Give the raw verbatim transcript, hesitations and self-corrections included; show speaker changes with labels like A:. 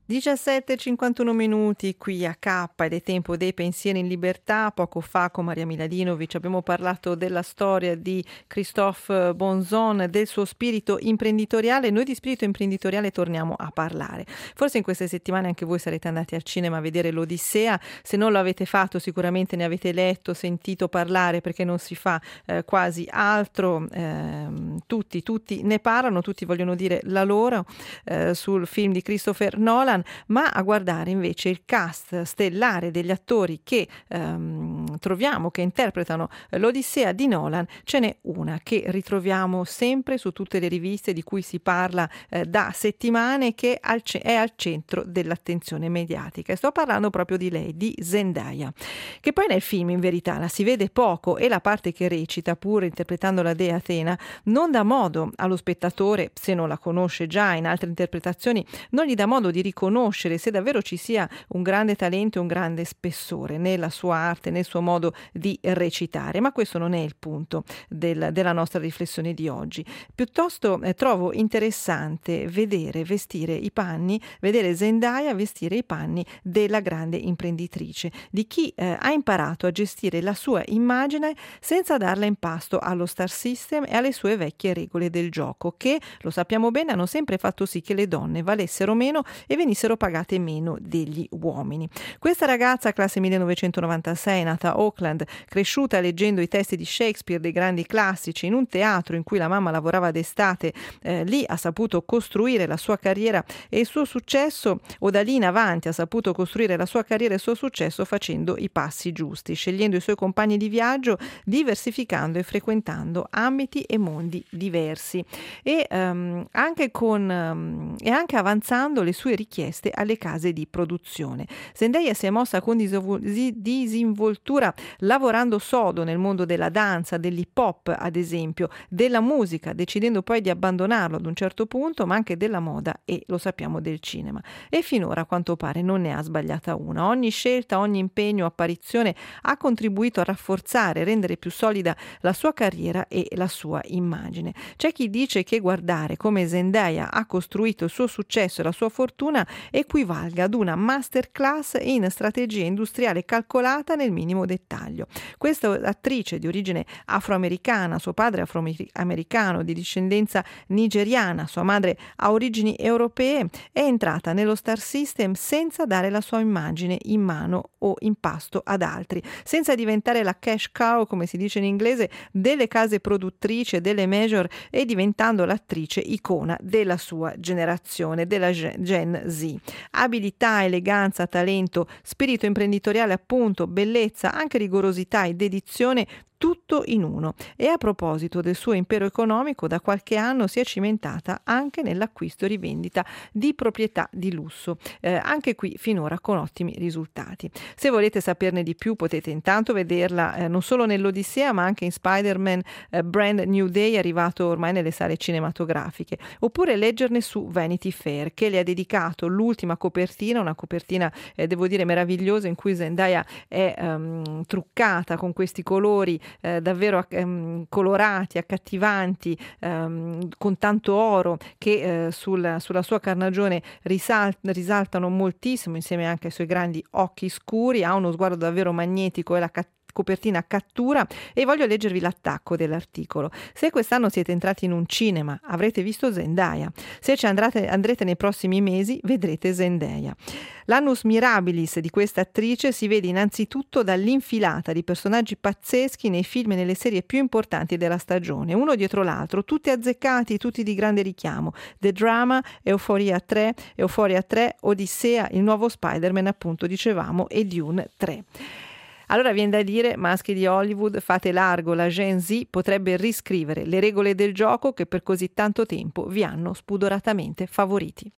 A: diciassette e cinquantuno minuti qui a K ed è tempo dei pensieri in libertà. Poco fa con Maria Miladinovic abbiamo parlato della storia di Christophe Bonzon, del suo spirito imprenditoriale. Noi di spirito imprenditoriale torniamo a parlare. Forse in queste settimane anche voi sarete andati al cinema a vedere l'Odissea. Se non lo avete fatto sicuramente ne avete letto, sentito parlare, perché non si fa eh, quasi altro. Eh, tutti, tutti ne parlano, tutti vogliono dire la loro eh, sul film di Christopher Nolan. Ma a guardare invece il cast stellare degli attori che ehm, troviamo, che interpretano l'Odissea di Nolan, ce n'è una che ritroviamo sempre su tutte le riviste di cui si parla eh, da settimane, che al ce- è al centro dell'attenzione mediatica. E sto parlando proprio di lei, di Zendaya, che poi nel film in verità la si vede poco e la parte che recita, pur interpretando la dea Atena, non dà modo allo spettatore, se non la conosce già in altre interpretazioni, non gli dà modo di riconoscere conoscere se davvero ci sia un grande talento e un grande spessore nella sua arte, nel suo modo di recitare. Ma questo non è il punto del, della nostra riflessione di oggi. Piuttosto eh, trovo interessante vedere vestire i panni, vedere Zendaya vestire i panni della grande imprenditrice, di chi eh, ha imparato a gestire la sua immagine senza darla in pasto allo star system e alle sue vecchie regole del gioco, che, lo sappiamo bene, hanno sempre fatto sì che le donne valessero meno e venissero pagate meno degli uomini. Questa ragazza, classe millenovecentonovantasei, nata a Auckland, cresciuta leggendo i testi di Shakespeare, dei grandi classici, in un teatro in cui la mamma lavorava d'estate, eh, lì ha saputo costruire la sua carriera e il suo successo, o da lì in avanti ha saputo costruire la sua carriera e il suo successo facendo i passi giusti, scegliendo i suoi compagni di viaggio, diversificando e frequentando ambiti e mondi diversi e um, anche con um, e anche avanzando le sue richieste alle case di produzione. Zendaya si è mossa con disinvoltura, lavorando sodo nel mondo della danza, dell'hip hop ad esempio, della musica, decidendo poi di abbandonarlo ad un certo punto, ma anche della moda e, lo sappiamo, del cinema. E finora a quanto pare non ne ha sbagliata una. Ogni scelta, ogni impegno, apparizione ha contribuito a rafforzare, rendere più solida la sua carriera e la sua immagine. C'è chi dice che guardare come Zendaya ha costruito il suo successo e la sua fortuna equivalga ad una masterclass in strategia industriale calcolata nel minimo dettaglio. Questa attrice di origine afroamericana, suo padre afroamericano di discendenza nigeriana, sua madre ha origini europee, è entrata nello star system senza dare la sua immagine in mano o in pasto ad altri, senza diventare la cash cow, come si dice in inglese, delle case produttrici e delle major, e diventando l'attrice icona della sua generazione, della Gen Z. Abilità, eleganza, talento, spirito imprenditoriale appunto, bellezza, anche rigorosità e dedizione, tutto in uno. E a proposito del suo impero economico, da qualche anno si è cimentata anche nell'acquisto e rivendita di proprietà di lusso, eh, anche qui finora con ottimi risultati. Se volete saperne di più potete intanto vederla eh, non solo nell'Odissea ma anche in Spider-Man eh, Brand New Day, arrivato ormai nelle sale cinematografiche, oppure leggerne su Vanity Fair, che le ha dedicato l'ultima copertina, una copertina eh, devo dire meravigliosa, in cui Zendaya è um, truccata con questi colori Eh, davvero ehm, colorati, accattivanti, ehm, con tanto oro che eh, sul, sulla sua carnagione risal- risaltano moltissimo, insieme anche ai suoi grandi occhi scuri. Ha uno sguardo davvero magnetico e la cattiva copertina cattura. E voglio leggervi l'attacco dell'articolo. Se quest'anno siete entrati in un cinema avrete visto Zendaya, se ci andrete, andrete nei prossimi mesi vedrete Zendaya. L'annus mirabilis di questa attrice si vede innanzitutto dall'infilata di personaggi pazzeschi nei film e nelle serie più importanti della stagione, uno dietro l'altro, tutti azzeccati, tutti di grande richiamo. The Drama, Euphoria tre, Euphoria tre, Odissea, il nuovo Spider-Man appunto dicevamo, e Dune tre. Allora viene da dire, maschi di Hollywood, fate largo, la Gen Z potrebbe riscrivere le regole del gioco che per così tanto tempo vi hanno spudoratamente favoriti.